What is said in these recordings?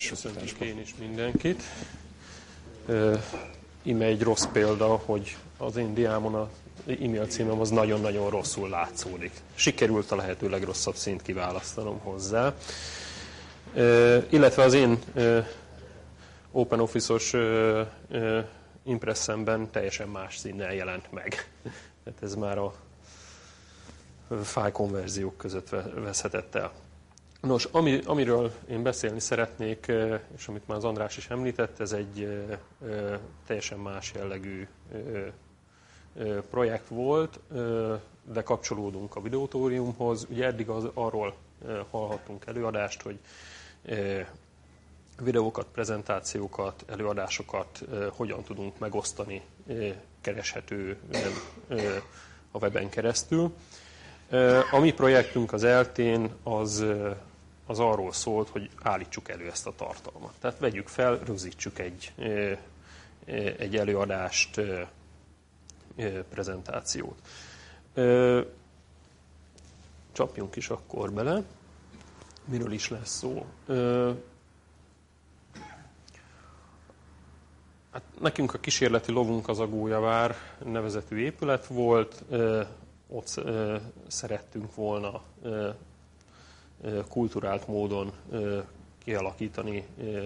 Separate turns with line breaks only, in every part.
Köszönjük én is mindenkit. Íme egy rossz példa, hogy az én diámon az e-mail címem az nagyon-nagyon rosszul látszódik. Sikerült a lehető legrosszabb színt kiválasztanom hozzá. Illetve az én OpenOffice-os impresszemben teljesen más színnel jelent meg. Tehát ez már a fájlkonverziók között veszhetett el. Nos, amiről én beszélni szeretnék, és amit már az András is említett, ez egy teljesen más jellegű projekt volt, de kapcsolódunk a videótóriumhoz. Ugye eddig arról hallhattunk előadást, hogy videókat, prezentációkat, előadásokat hogyan tudunk megosztani, kereshető a weben keresztül. A mi projektünk az ELTE-n az arról szólt, hogy állítsuk elő ezt a tartalmat. Tehát vegyük fel, rögzítsük egy előadást, prezentációt. Csapjunk is akkor bele. Miről is lesz szó? Hát nekünk a kísérleti lovunk az a Gólyavár nevezetű épület volt. Ott szerettünk volna kulturált módon kialakítani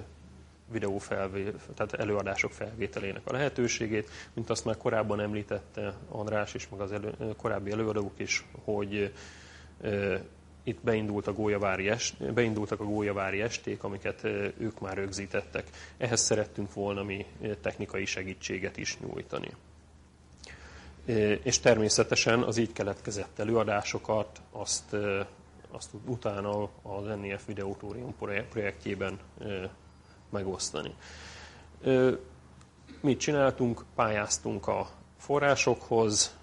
tehát előadások felvételének a lehetőségét, mint azt már korábban említette András és meg az korábbi előadók is, hogy itt beindultak a gólyavári esték, amiket ők már rögzítettek. Ehhez szerettünk volna mi technikai segítséget is nyújtani. És természetesen az így keletkezett előadásokat azt utána az NEF Videótórium projektjében megosztani. Mit csináltunk? Pályáztunk a forrásokhoz,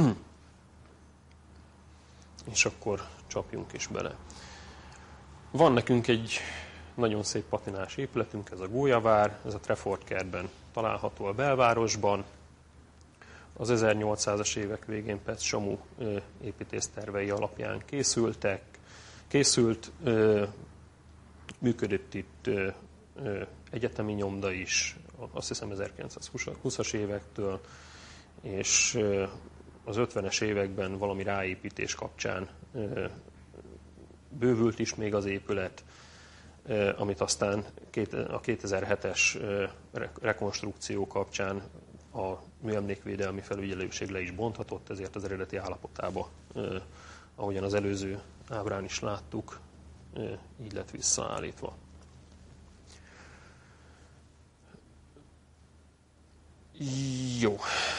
és akkor csapjunk is bele. Van nekünk egy nagyon szép patinás épületünk, ez a Gólyavár, ez a Trefort kertben található a belvárosban. Az 1800-as évek végén Petz Samu építésztervei alapján készült, működött itt egyetemi nyomda is, azt hiszem 1920-as évektől, és az 50-es években valami ráépítés kapcsán bővült is még az épület, amit aztán a 2007-es rekonstrukció kapcsán a műemlékvédelmi felügyelőség le is bonthatott, ezért az eredeti állapotába, ahogyan az előző ábrán is láttuk, így lett visszaállítva. Jó.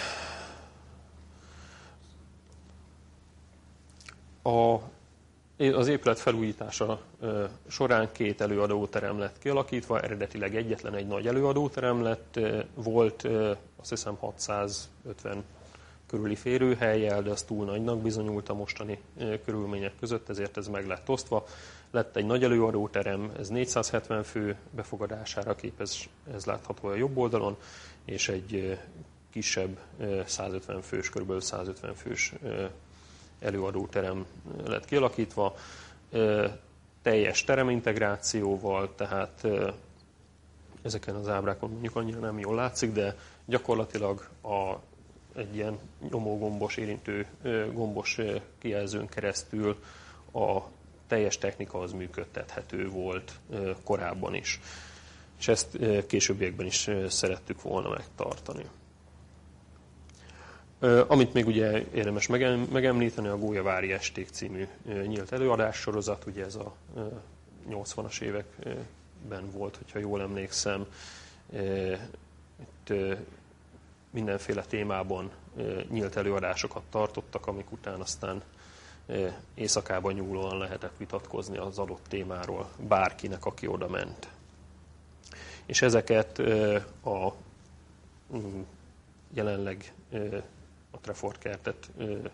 Az épület felújítása során 2 előadóterem lett kialakítva, eredetileg egyetlen egy nagy előadóterem volt, azt hiszem 650 körüli férőhellyel, de az túl nagynak bizonyult a mostani körülmények között, ezért ez meg lett osztva. Lett egy nagy előadóterem, ez 470 fő befogadására képes, ez látható a jobb oldalon, és egy kisebb 150 fős, kb. 150 fős előadóterem lett kialakítva, teljes teremintegrációval, tehát ezeken az ábrákon mondjuk annyira nem jól látszik, de gyakorlatilag egy ilyen nyomógombos, érintő gombos kijelzőn keresztül a teljes technika az működtethető volt korábban is. És ezt későbbiekben is szerettük volna megtartani. Amit még ugye érdemes megemlíteni, a Gólyavári Esték című nyílt előadássorozat, ugye ez a 80-as években volt, hogyha jól emlékszem. Itt mindenféle témában nyílt előadásokat tartottak, amik után aztán éjszakában nyúlóan lehetett vitatkozni az adott témáról bárkinek, aki oda ment. És ezeket a jelenleg a Trefort kertet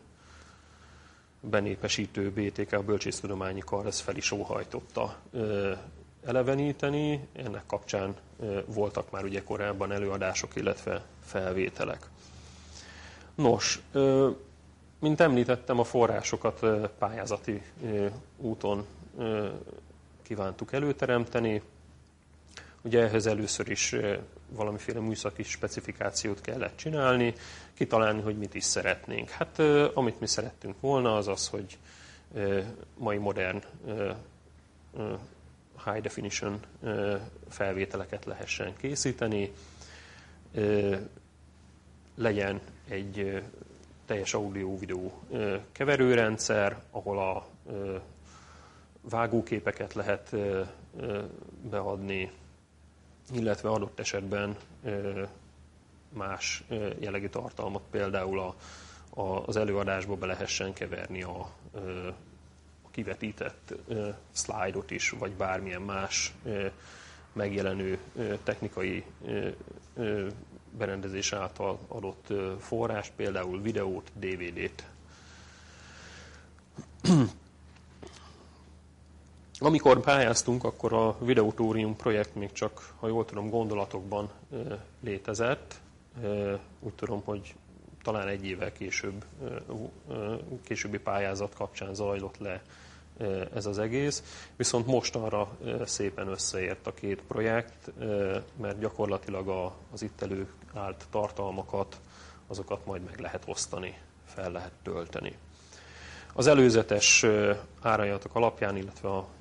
benépesítő BTK, a Bölcsésztudományi Kar, ez fel is óhajtotta eleveníteni. Ennek kapcsán voltak már ugye korábban előadások, illetve felvételek. Nos, mint említettem, a forrásokat pályázati úton kívántuk előteremteni. Ugye ehhez először is valamiféle műszaki specifikációt kellett csinálni, kitalálni, hogy mit is szeretnénk. Hát amit mi szerettünk volna, az az, hogy mai modern high definition felvételeket lehessen készíteni, legyen egy teljes audio-videó keverőrendszer, ahol a vágóképeket lehet beadni, illetve adott esetben más jellegű tartalmat, például az előadásba be lehessen keverni a kivetített szlájdot is, vagy bármilyen más megjelenő technikai berendezés által adott forrást, például videót, DVD-t. Amikor pályáztunk, akkor a Videotórium projekt még csak, ha jól tudom, gondolatokban létezett. Úgy tudom, hogy talán egy évvel későbbi pályázat kapcsán zajlott le ez az egész. Viszont mostanra szépen összeért a két projekt, mert gyakorlatilag az itt előállt tartalmakat, azokat majd meg lehet osztani, fel lehet tölteni. Az előzetes árajánlatok alapján, illetve a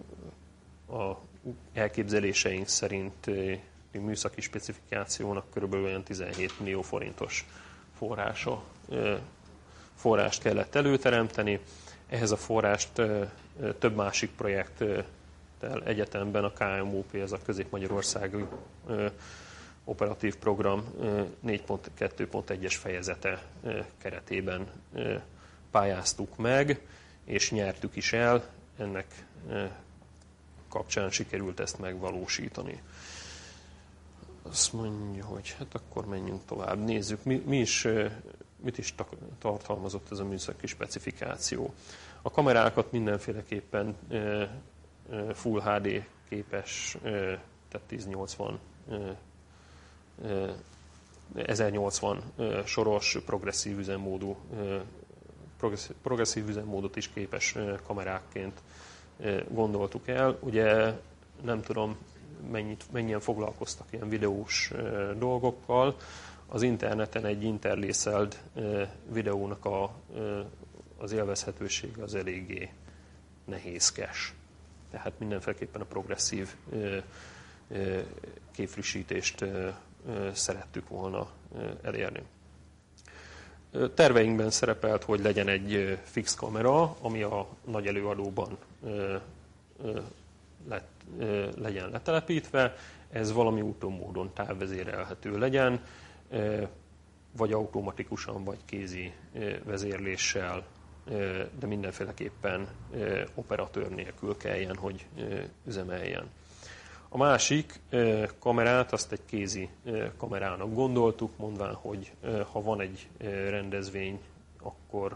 elképzeléseink szerint műszaki specifikációnak körülbelül olyan 17 millió forintos forrást kellett előteremteni. Ehhez a forrást több másik projekttel egyetemben a KMOP, ez a Közép-Magyarországi Operatív Program 4.2.1-es fejezete keretében pályáztuk meg, és nyertük is el. Ennek kapcsán sikerült ezt megvalósítani. Azt mondja, hogy hát akkor menjünk tovább. Nézzük, mit is tartalmazott ez a műszaki specifikáció. A kamerákat mindenféleképpen Full HD képes, tehát 1080 soros progresszív üzemmódot is képes kamerákként gondoltuk el. Ugye nem tudom, mennyien foglalkoztak ilyen videós dolgokkal. Az interneten egy interlészeld videónak az élvezhetősége az eléggé nehézkes. Tehát mindenféleképpen a progresszív képfrissítést szerettük volna elérni. Terveinkben szerepelt, hogy legyen egy fix kamera, ami a nagy előadóban legyen letelepítve. Ez valami úton módon távvezérelhető legyen, vagy automatikusan, vagy kézi vezérléssel, de mindenféleképpen operatőr nélkül kelljen, hogy üzemeljen. A másik kamerát, azt egy kézi kamerának gondoltuk, mondván, hogy ha van egy rendezvény, akkor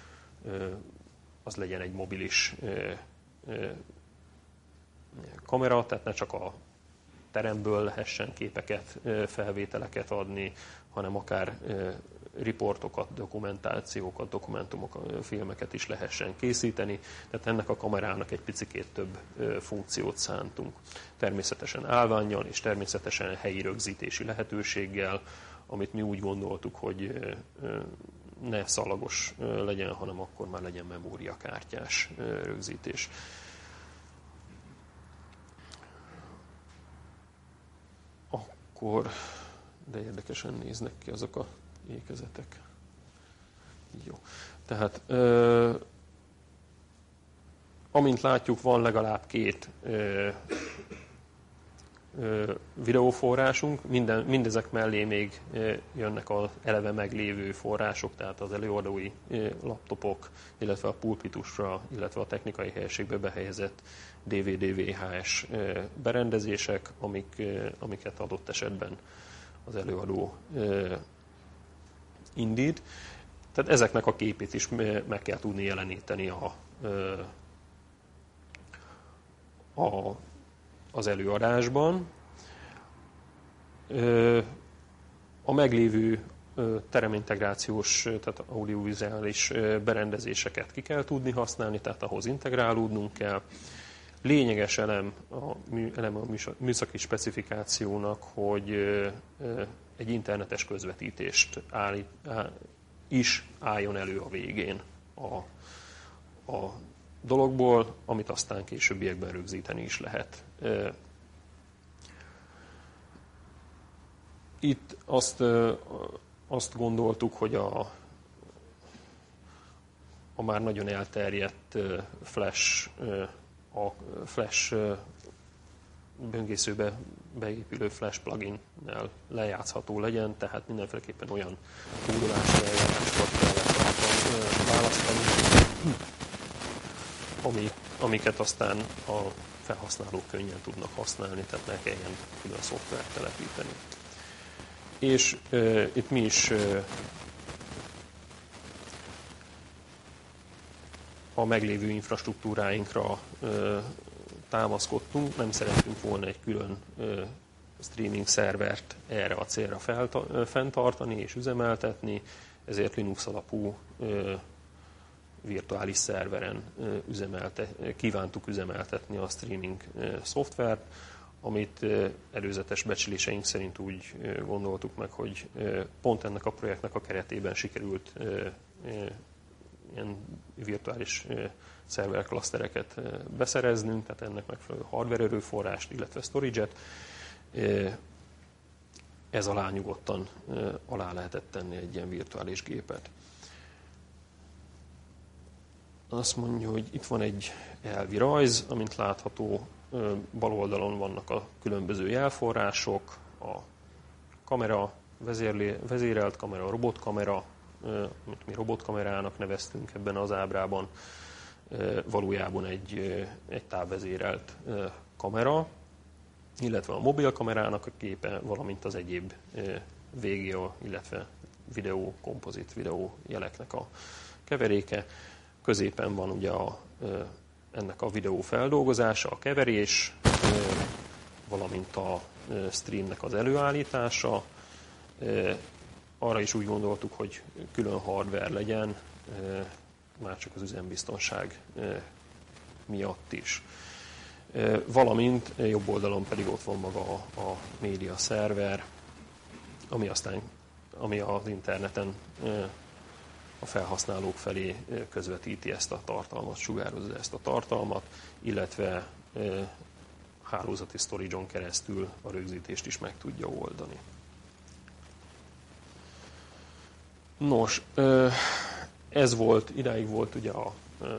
az legyen egy mobilis kamera, tehát ne csak a teremből lehessen képeket, felvételeket adni, hanem akár riportokat, dokumentációkat, dokumentumokat, filmeket is lehessen készíteni. Tehát ennek a kamerának egy picikét több funkciót szántunk. Természetesen állvánnyal és természetesen helyi rögzítési lehetőséggel, amit mi úgy gondoltuk, hogy ne szalagos legyen, hanem akkor már legyen memóriakártyás rögzítés. Akkor, de érdekesen néznek ki azok a ékezetek. Jó. Tehát, amint látjuk, van legalább két videóforrásunk, mindezek mellé még jönnek az eleve meglévő források, tehát az előadói laptopok, illetve a pulpitusra, illetve a technikai helységbe behelyezett DVD, VHS berendezések, amiket adott esetben az előadó indít. Tehát ezeknek a képét is meg kell tudni jeleníteni az előadásban. A meglévő teremintegrációs, tehát audiovizuális berendezéseket ki kell tudni használni, tehát ahhoz integrálódnunk kell. Lényeges elem a műszaki specifikációnak, hogy egy internetes közvetítést is álljon elő a végén a dologból, amit aztán későbbiekben rögzíteni is lehet. Itt azt gondoltuk, hogy a már nagyon elterjedt a Flash böngészőbe beépülő Flash plugin-nel lejátszható legyen, tehát mindenféleképpen olyan kódolási eljárásokat kellett választani, amiket aztán a felhasználók könnyen tudnak használni, tehát ne kelljen külön szoftvert telepíteni. És itt mi is a meglévő infrastruktúráinkra támaszkodtunk, nem szerettünk volna egy külön streaming szervert erre a célra fenntartani és üzemeltetni, ezért Linux alapú virtuális szerveren kívántuk üzemeltetni a streaming szoftvert, amit előzetes becsléseink szerint úgy gondoltuk meg, hogy pont ennek a projektnek a keretében sikerült ilyen virtuális szerver klasztereket beszereznünk, tehát ennek megfelelő hardware erőforrást, illetve storage-et. Ez alá nyugodtan alá lehetett tenni egy ilyen virtuális gépet. Azt mondja, hogy itt van egy elvi rajz, amint látható, bal oldalon vannak a különböző jelforrások, a kamera, vezérelt kamera, robotkamera, amit mi robotkamerának neveztünk ebben az ábrában, valójában egy távvezérelt kamera, illetve a mobilkamerának a képe, valamint az egyéb VGA, illetve kompozit videó jeleknek a keveréke. Középen van ugye ennek a videó feldolgozása, a keverés, valamint a streamnek az előállítása. Arra is úgy gondoltuk, hogy külön hardware legyen, már csak az üzembiztonság miatt is. Valamint jobb oldalon pedig ott van maga a média szerver, ami az interneten a felhasználók felé közvetíti ezt a tartalmat, sugározza ezt a tartalmat, illetve hálózati storage-on keresztül a rögzítést is meg tudja oldani. Nos, idáig volt ugye a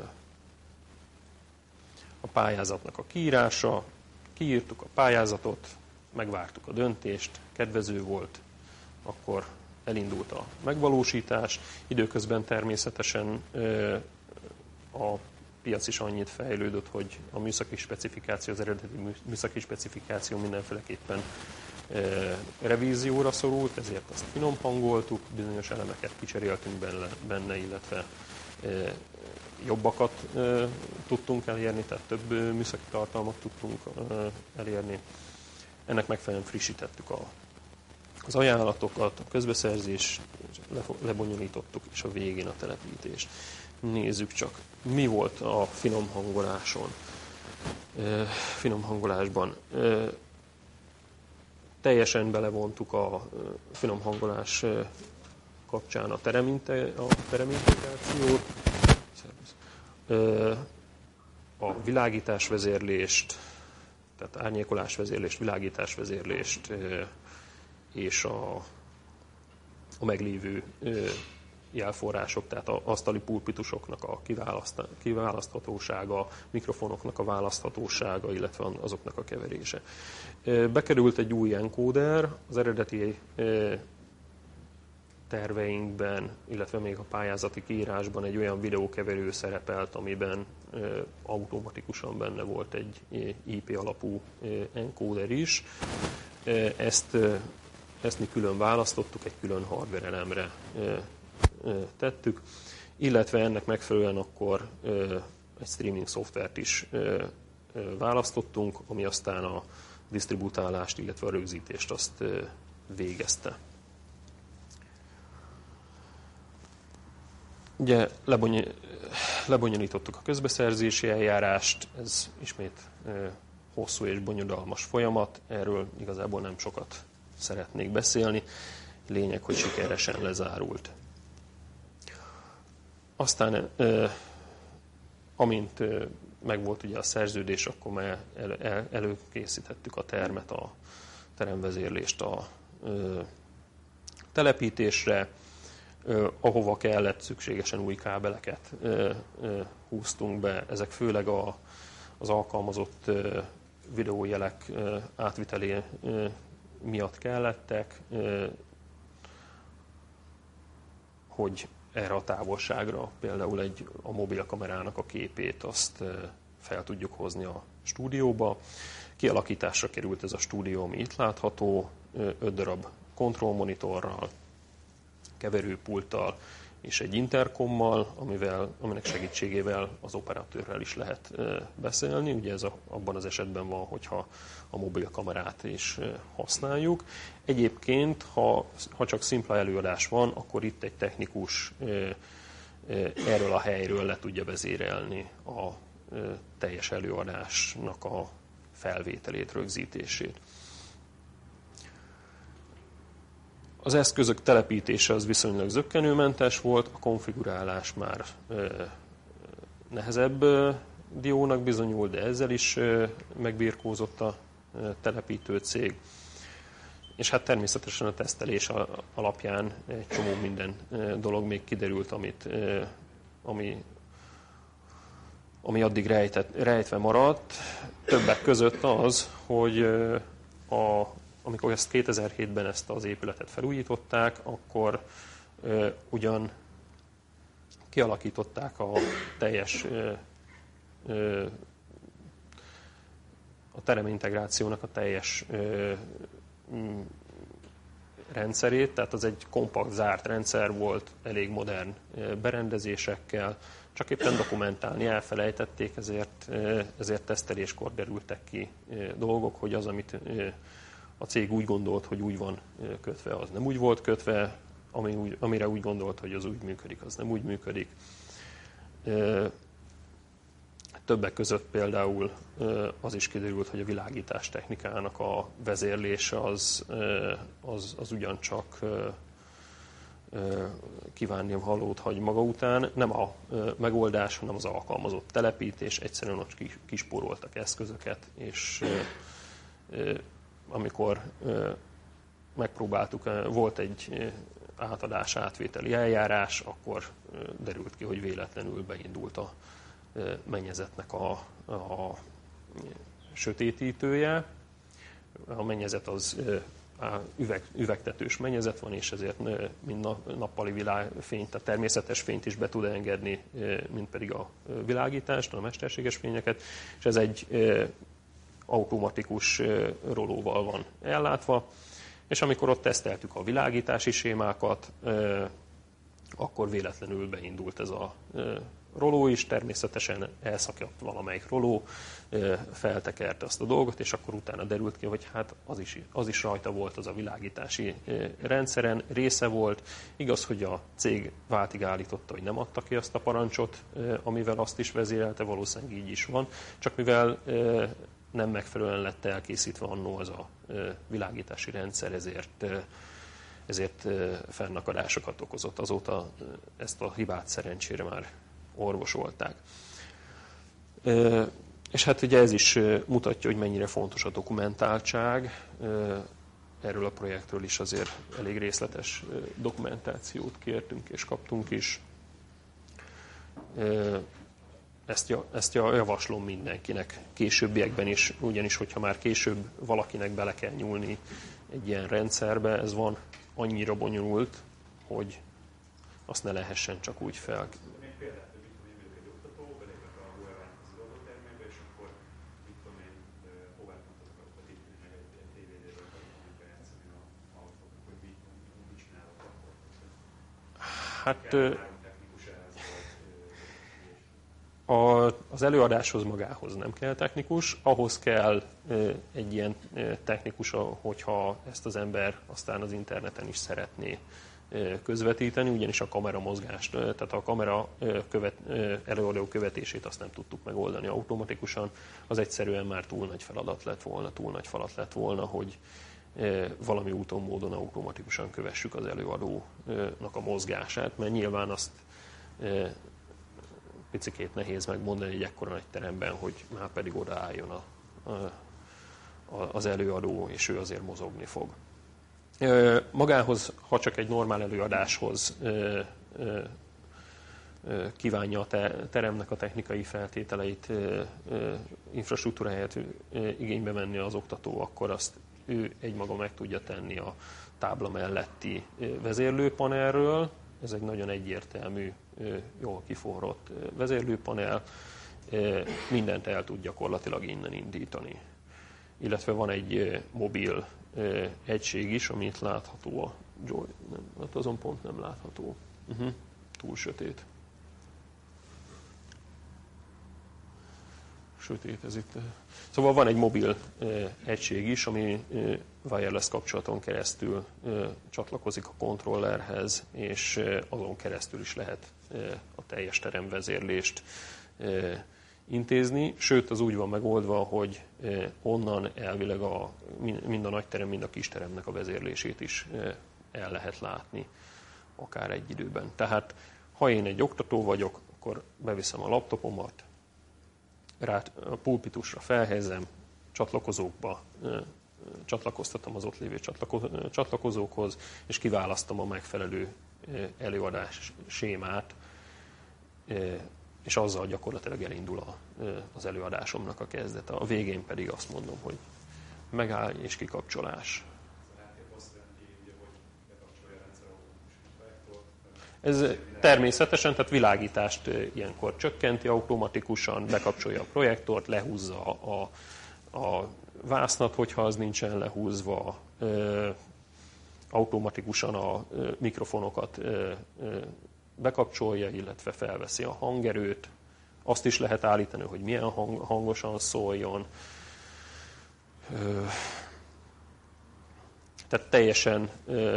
pályázatnak a kiírása, kiírtuk a pályázatot, megvártuk a döntést, kedvező volt, akkor elindult a megvalósítás. Időközben természetesen a piac is annyit fejlődött, hogy a műszaki specifikáció, az eredeti műszaki specifikáció mindenféleképpen revízióra szorult, ezért azt finomhangoltuk, bizonyos elemeket kicseréltünk benne, illetve jobbakat tudtunk elérni, tehát több műszaki tartalmat tudtunk elérni. Ennek megfelelően frissítettük az ajánlatokat, a közbeszerzést lebonyolítottuk, és a végén a telepítést. Nézzük csak, mi volt a finomhangolásban. Teljesen belevontuk a finomhangolás kapcsán a terem-integrációt, a világításvezérlést, tehát árnyékolásvezérlést, világításvezérlést és a meglévő jelforrások, tehát az asztali pulpitusoknak a kiválaszthatósága, mikrofonoknak a választhatósága, illetve azoknak a keverése. Bekerült egy új encoder, az eredeti terveinkben, illetve még a pályázati kiírásban egy olyan videókeverő szerepelt, amiben automatikusan benne volt egy IP alapú encoder is. Ezt mi külön választottuk, egy külön hardware elemre tettük, illetve ennek megfelelően akkor egy streaming szoftvert is választottunk, ami aztán a disztributálást, illetve a rögzítést azt végezte. Ugye lebonyolítottuk a közbeszerzési eljárást, ez ismét hosszú és bonyodalmas folyamat, erről igazából nem sokat szeretnék beszélni, lényeg, hogy sikeresen lezárult. Aztán, amint megvolt ugye a szerződés, akkor már előkészítettük a termet, a teremvezérlést a telepítésre, ahova kellett, szükségesen új kábeleket húztunk be. Ezek főleg az alkalmazott videójelek átvitelé miatt kellettek, hogy erre a távolságra például a mobilkamerának a képét azt fel tudjuk hozni a stúdióba. Kialakításra került ez a stúdió, ami itt látható, 5 darab kontrollmonitorral, keverőpulttal és egy interkommal, aminek segítségével az operatőrrel is lehet beszélni. Ugye ez abban az esetben van, hogyha a mobilkamerát is használjuk. Egyébként, ha csak szimpla előadás van, akkor itt egy technikus erről a helyről le tudja vezérelni a teljes előadásnak a felvételét, rögzítését. Az eszközök telepítése az viszonylag zökkenőmentes volt, a konfigurálás már nehezebb diónak bizonyult, de ezzel is megbirkózott a telepítő cég. És hát természetesen a tesztelés alapján egy csomó minden dolog még kiderült, ami addig rejtve maradt. Többek között az, hogy amikor ezt 2007-ben ezt az épületet felújították, akkor ugyan kialakították a teljes a teremintegrációnak a teljes rendszerét, tehát az egy kompakt, zárt rendszer volt, elég modern berendezésekkel, csak éppen dokumentálni elfelejtették, ezért teszteléskor derültek ki dolgok, hogy az, amit a cég úgy gondolt, hogy úgy van kötve, az nem úgy volt kötve, amire úgy gondolt, hogy az úgy működik, az nem úgy működik. Többek között például az is kiderült, hogy a világítás technikának a vezérlése az ugyancsak kívánnivalót hagy maga után. Nem a megoldás, hanem az alkalmazott telepítés, egyszerűen ott kispóroltak eszközöket, és amikor megpróbáltuk, volt egy átadás-átvételi eljárás, akkor derült ki, hogy véletlenül beindult a mennyezetnek a sötétítője. A mennyezet az üvegtetős mennyezet van, és ezért mind nappali világfényt, a természetes fényt is be tud engedni, mint pedig a világítást, a mesterséges fényeket, és ez egy automatikus rolóval van ellátva, és amikor ott teszteltük a világítási sémákat, akkor véletlenül beindult ez a roló is, természetesen elszakadt valamelyik roló, feltekerte azt a dolgot, és akkor utána derült ki, hogy hát az is rajta volt, az a világítási rendszeren, része volt. Igaz, hogy a cég váltig állította, hogy nem adta ki azt a parancsot, amivel azt is vezérelte, valószínűleg így is van, csak mivel nem megfelelően lett elkészítve annó az a világítási rendszer, ezért fennakadásokat okozott. Azóta ezt a hibát szerencsére már orvosolták. És hát ugye ez is mutatja, hogy mennyire fontos a dokumentáltság. Erről a projektről is azért elég részletes dokumentációt kértünk és kaptunk is. Ezt javaslom mindenkinek későbbiekben is, ugyanis hogyha már később valakinek bele kell nyúlni egy ilyen rendszerbe, ez van annyira bonyolult, hogy azt ne lehessen csak úgy fel. Hát az előadáshoz magához nem kell technikus, ahhoz kell egy ilyen technikus, hogyha ezt az ember aztán az interneten is szeretné közvetíteni, ugyanis a kamera mozgást, tehát a kamera előadó követését azt nem tudtuk megoldani automatikusan, az egyszerűen már túl nagy feladat lett volna, túl nagy falat lett volna, hogy valami úton, módon automatikusan kövessük az előadónak a mozgását, mert nyilván azt picikét nehéz megmondani egy ekkora nagy teremben, hogy már pedig odaálljon az előadó, és ő azért mozogni fog. Magához, ha csak egy normál előadáshoz kívánja a teremnek a technikai feltételeit, infrastruktúráját igénybe venni az oktató, akkor azt ő egymaga meg tudja tenni a tábla melletti vezérlőpanelről. Ez egy nagyon egyértelmű, jól kiforrott vezérlőpanel, mindent el tud gyakorlatilag innen indítani. Illetve van egy mobil egység is, ami itt látható a Joy. Hát azon pont nem látható. Túl sötét. Sötét ez itt. Szóval van egy mobil egység is, ami wireless kapcsolaton keresztül csatlakozik a kontrollerhez, és azon keresztül is lehet a teljes teremvezérlést intézni. Sőt, az úgy van megoldva, hogy onnan elvileg mind a nagyterem, mind a kisteremnek a vezérlését is el lehet látni, akár egy időben. Tehát, ha én egy oktató vagyok, akkor beviszem a laptopomat, rá a pulpitusra felhelyezem, csatlakozókba csatlakoztatom az ott lévő csatlakozókhoz, és kiválasztom a megfelelő előadás sémát, és azzal gyakorlatilag elindul az előadásomnak a kezdete. A végén pedig azt mondom, hogy megáll és kikapcsolás. Ez természetesen, tehát világítást ilyenkor csökkenti automatikusan, bekapcsolja a projektort, lehúzza a vásznat, hogyha az nincsen lehúzva, automatikusan a mikrofonokat bekapcsolja, illetve felveszi a hangerőt. Azt is lehet állítani, hogy milyen hangosan szóljon. Tehát teljesen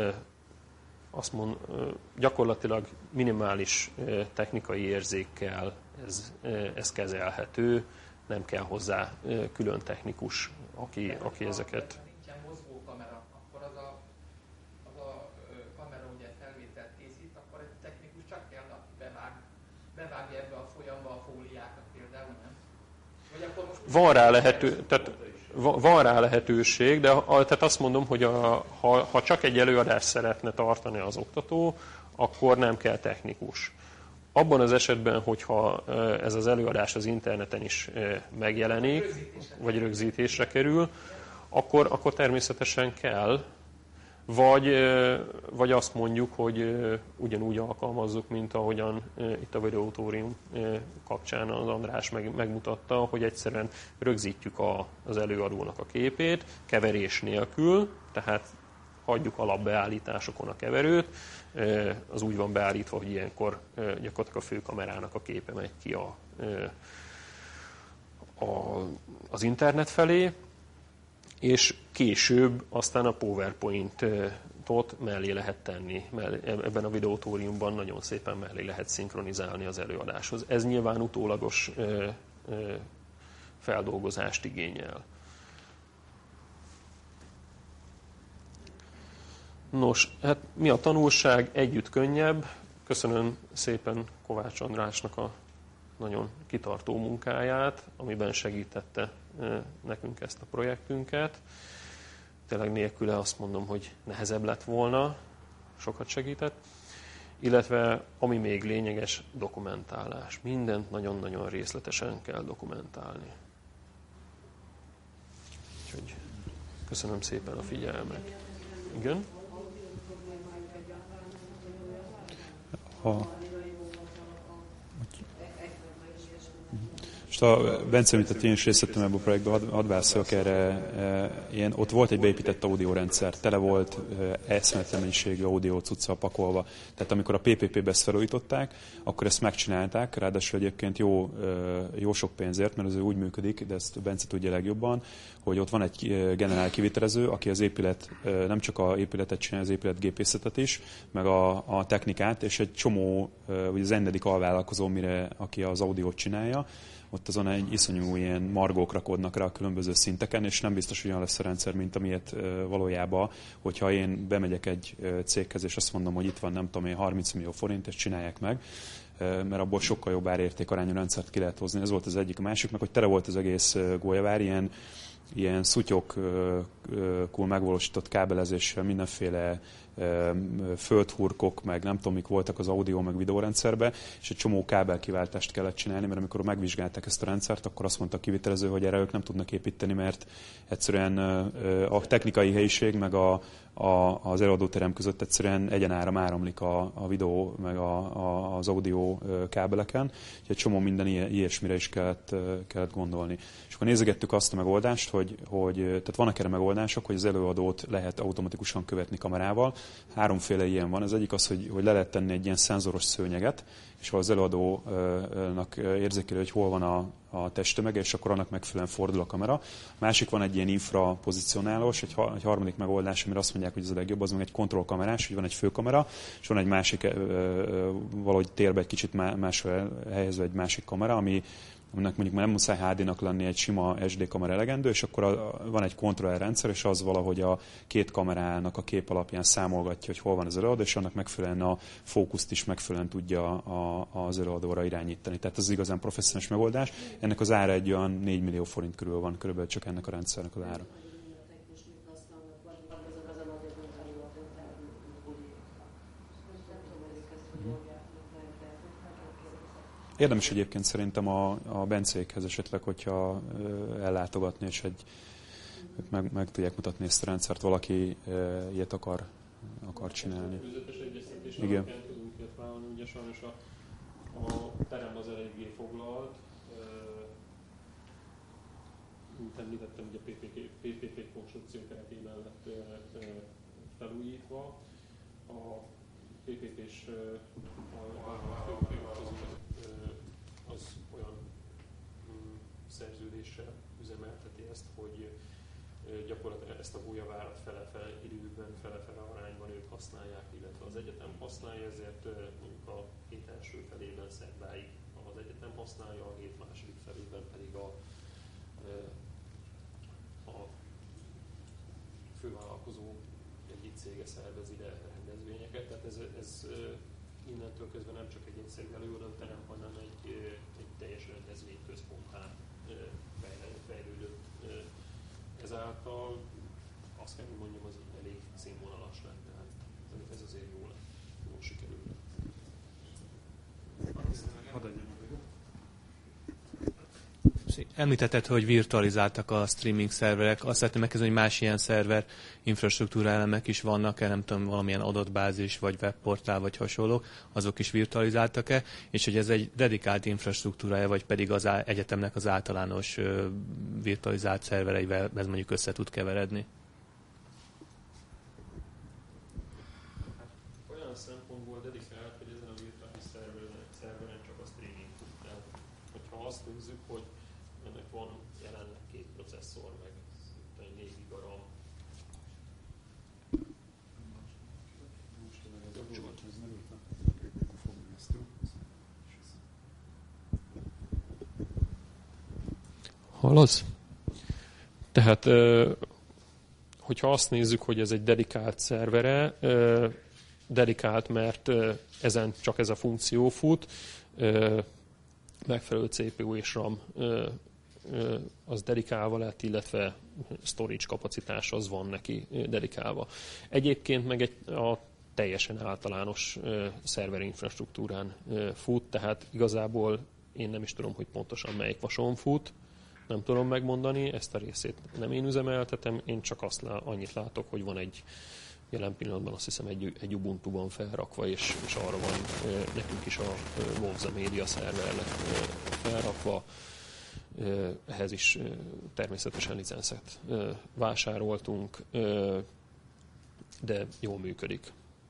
gyakorlatilag minimális technikai érzékkel ez kezelhető, nem kell hozzá külön technikus, aki ezeket...
Nincsen mozgó kamera, akkor az a kamera ugye felvételt készít, akkor egy technikus csak kell, aki bevágja ebbe a folyamba a fóliákat például, nem? Vagy akkor most
van rá lehetőség, de tehát azt mondom, hogy ha csak egy előadást szeretne tartani az oktató, akkor nem kell technikus. Abban az esetben, hogyha ez az előadás az interneten is megjelenik, vagy rögzítésre kerül, akkor természetesen kell, vagy azt mondjuk, hogy ugyanúgy alkalmazzuk, mint ahogyan itt a videótórium kapcsán az András megmutatta, hogy egyszerűen rögzítjük az előadónak a képét, keverés nélkül, tehát hagyjuk alapbeállításokon a keverőt, az úgy van beállítva, hogy ilyenkor gyakorlatilag a főkamerának a képe megy ki az internet felé, és később aztán a PowerPoint-ot mellé lehet tenni. Ebben a videótóriumban nagyon szépen mellé lehet szinkronizálni az előadáshoz. Ez nyilván utólagos feldolgozást igényel. Nos, hát mi a tanulság? Együtt könnyebb. Köszönöm szépen Kovács Andrásnak a nagyon kitartó munkáját, amiben segítette nekünk ezt a projektünket. Tényleg nélküle azt mondom, hogy nehezebb lett volna, sokat segített. Illetve, ami még lényeges, dokumentálás. Mindent nagyon-nagyon részletesen kell dokumentálni. Úgyhogy köszönöm szépen a figyelmet. Igen?
Most a Bence említett, én is részt vettem ebben a projektben, hadd válaszoljak erre. Ott volt egy beépített audiorendszer, tele volt eszméletlen mennyiségű audio cuccal pakolva. Tehát amikor a PPP-be ezt felújították, akkor ezt megcsinálták, ráadásul egyébként jó sok pénzért, mert ez úgy működik, de ezt Bence tudja legjobban, hogy ott van egy generál kivitelező, aki az épület, nem csak a épületet csinálja, az épületgépészetet is, meg a technikát, és egy csomó, ugye az ennedik alvállalkozó, aki az audiót csinálja, ott azon egy iszonyú ilyen margók rakodnak rá a különböző szinteken, és nem biztos, hogy olyan lesz a rendszer, mint amilyet valójában, hogyha én bemegyek egy céghez, és azt mondom, hogy itt van, nem tudom én, 30 millió forint, és csinálják meg, mert abból sokkal jobb árértékarányú rendszert ki lehet hozni. Ez volt az egyik. A másik meg, hogy tele volt az egész Golyavár ilyen szutyokul megvalósított kábelezéssel, mindenféle földhurkok, meg nem tudom, mik voltak az audio, meg videórendszerben, és egy csomó kábelkiváltást kellett csinálni, mert amikor megvizsgálták ezt a rendszert, akkor azt mondta a kivitelező, hogy erre ők nem tudnak építeni, mert egyszerűen a technikai helyiség, meg az előadóterem között egyszerűen egyenáram áramlik a videó, meg az audio kábeleken, úgyhogy egy csomó minden ilyesmire is kellett gondolni. És akkor nézegettük azt a megoldást, hogy tehát vannak erre megoldások, hogy az előadót lehet automatikusan követni kamerával. Háromféle ilyen van. Az egyik az, hogy le lehet tenni egy ilyen szenzoros szőnyeget, és ahol az előadónak érzékeli, hogy hol van a testtömege, és akkor annak megfelelően fordul a kamera. A másik van egy ilyen infrapozicionálós, egy harmadik megoldás, amire azt mondják, hogy ez a legjobb, az meg egy kontrollkamerás, hogy van egy főkamera, és van egy másik, valahogy térbe egy kicsit máshol helyezve egy másik kamera, aminek mondjuk nem muszáj HD-nak lenni, egy sima SD kamera elegendő, és akkor van egy kontrollerrendszer, és az valahogy a két kamerának a kép alapján számolgatja, hogy hol van az előadó, és annak megfelelően a fókuszt is megfelelően tudja az előadóra irányítani. Tehát ez igazán professzionális megoldás. Ennek az ára egy olyan 4 millió forint körül van, körülbelül csak ennek a rendszernek az ára. Érdemes egyébként szerintem a Bencékhez esetleg, hogyha ellátogatni, és meg tudják mutatni ezt a rendszert, valaki ilyet akar csinálni.
Igen. Tudunk ilyet vállalni, ugye sajnos a terem az eléggé foglalt, mint említettem, ugye PPP konstrukció keretén mellett felújítva. A PPP-s az olyan szerződéssel üzemelteti ezt, hogy gyakorlatilag ezt a gólyavárat fele-fele időben, fele-fele arányban ők használják, illetve az egyetem használja, ezért mondjuk a hét első felében szerdáig az egyetem használja, a hét második felében pedig a fővállalkozó egyik cége szervez ide rendezvényeket, tehát ez innentől kezdve nem csak egy egyszerű előadóterem, hanem egy teljes rendezvényközponttá fejlődött. Ezáltal azt kell, hogy mondjam, az elég színvonalas lett, tehát ez azért jól sikerült.
Említetted, hogy virtualizáltak a streaming szerverek. Azt szeretném megkezdeni, hogy más ilyen szerver infrastruktúra elemek is vannak-e, nem tudom, valamilyen adatbázis, vagy webportál, vagy hasonló, azok is virtualizáltak-e, és hogy ez egy dedikált infrastruktúrája, vagy pedig az egyetemnek az általános virtualizált szervereivel ez mondjuk össze tud keveredni?
Olyan szempontból dedikált, hogy ezen a virtuális szerveren csak a streaming fut. Tehát, hogyha azt nézzük, hogy ennek van jelenleg 2 processzor, meg 4 GB RAM. Hallasz? Tehát, hogyha azt nézzük, hogy ez egy dedikált szervere, dedikált, mert ezen csak ez a funkció fut, megfelelő CPU és RAM az dedikálva lett, illetve storage kapacitás az van neki dedikálva. Egyébként meg a teljesen általános szerverinfrastruktúrán fut, tehát igazából én nem is tudom, hogy pontosan melyik vason fut, nem tudom megmondani, ezt a részét nem én üzemeltetem, én csak annyit látok, hogy van egy jelen pillanatban azt hiszem egy Ubuntu-ban felrakva, és arra van nekünk is a Monza Media szervernek felrakva. ehhez is természetesen licenszet vásároltunk, de jól működik.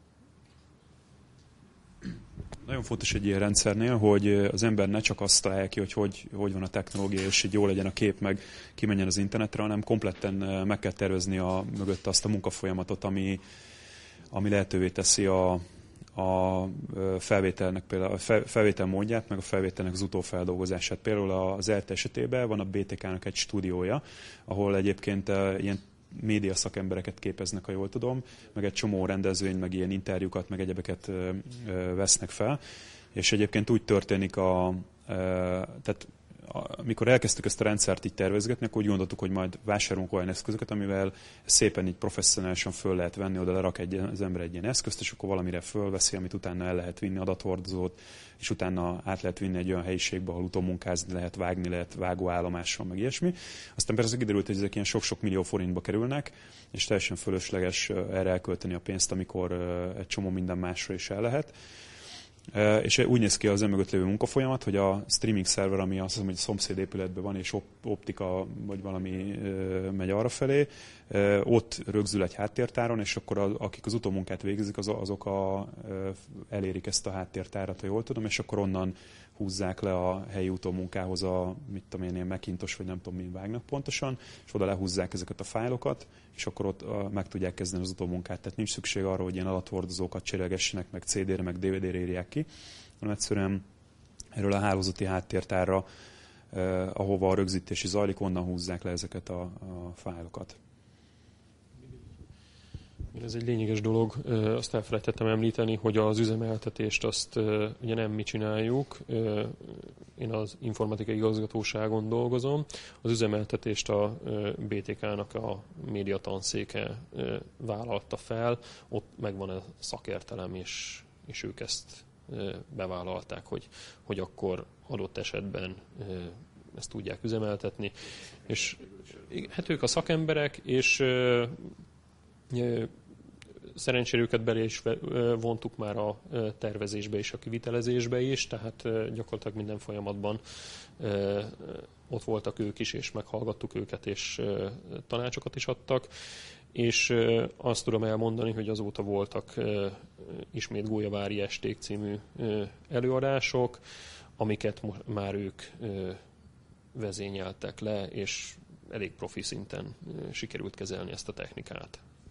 Nagyon fontos egy ilyen rendszernél, hogy az ember ne csak azt találja ki, hogy van a technológia, és így jó legyen a kép, meg kimenjen az internetre, hanem kompletten meg kell tervezni mögött azt a munkafolyamatot, ami lehetővé teszi a felvételnek például a felvétel módját, meg a felvételnek az utófeldolgozását. Például az ELTE esetében van a BTK-nak egy stúdiója, ahol egyébként ilyen média szakembereket képeznek, ha jól tudom, meg egy csomó rendezvény, meg ilyen interjúkat, meg egyebeket vesznek fel. És egyébként úgy történik, tehát amikor elkezdtük ezt a rendszert így tervezgetni, akkor úgy gondoltuk, hogy majd vásárolunk olyan eszközöket, amivel szépen így professzionálisan föl lehet venni, oda lerak az ember egy ilyen eszközt, és akkor valamire fölveszi, amit utána el lehet vinni adathordozót, és utána át lehet vinni egy olyan helyiségbe, ahol utómunkázni lehet, vágni lehet, vágóállomáson, meg ilyesmi. Aztán persze kiderült, hogy ezek ilyen sok-sok millió forintba kerülnek, és teljesen fölösleges erre elkölteni a pénzt, amikor egy csomó minden másra is el lehet. És úgy néz ki az emögött lévő munkafolyamat, hogy a streaming szerver, ami azt hiszem, hogy szomszéd épületben van, és optika vagy valami megy arrafelé, ott rögzül egy háttértáron, és akkor akik az utómunkát végzik, azok elérik ezt a háttértárat, ha jól tudom, és akkor onnan húzzák le a helyi utómunkához mit tudom én, ilyen Macintosh, vagy nem tudom, mi vágnak pontosan, és oda lehúzzák ezeket a fájlokat, és akkor ott meg tudják kezdeni az utómunkát. Tehát nincs szükség arra, hogy ilyen adathordozókat cserélgessenek, meg CD-re, meg DVD-re írják ki, hanem egyszerűen erről a hálózati háttértárra, ahova a rögzítési zajlik, onnan húzzák le ezeket a fájlokat.
Ez egy lényeges dolog, azt elfelejtettem említeni, hogy az üzemeltetést azt ugye nem mi csináljuk, én az informatikai igazgatóságon dolgozom, az üzemeltetést a BTK-nak a médiatanszéke vállalta fel, ott megvan a szakértelem, és ők ezt bevállalták, hogy akkor adott esetben ezt tudják üzemeltetni, és hát ők a szakemberek, és szerencsére őket bele is vontuk már a tervezésbe és a kivitelezésbe is, tehát gyakorlatilag minden folyamatban ott voltak ők is, és meghallgattuk őket, és tanácsokat is adtak. És azt tudom elmondani, hogy azóta voltak ismét Gólyavári Esték című előadások, amiket már ők vezényeltek le, és elég profi szinten sikerült kezelni ezt a technikát.